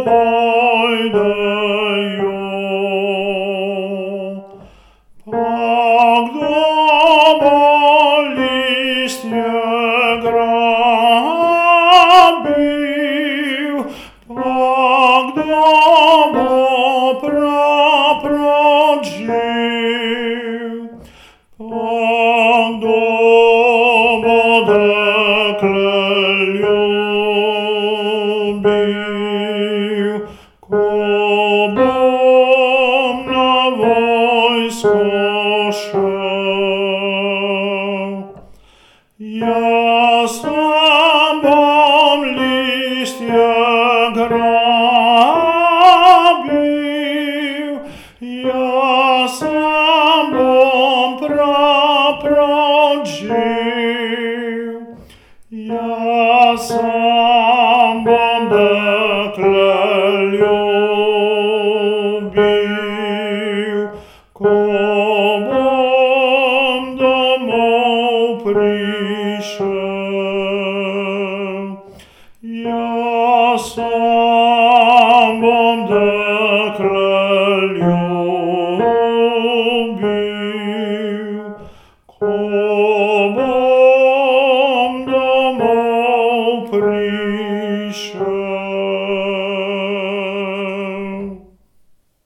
pojdejo. Pa kdo bo listje grabil, pa kdo bo prav živ, pa kdo bo dekle ljubil, ko bom na vojsko šel. Jaz sam bom listje grabil, jaz sam bom prav živ, jaz sam bom dekle ljubil, ko bom domov prišel. Jaz sam bom dekle ljubil, ko bom domov prišel.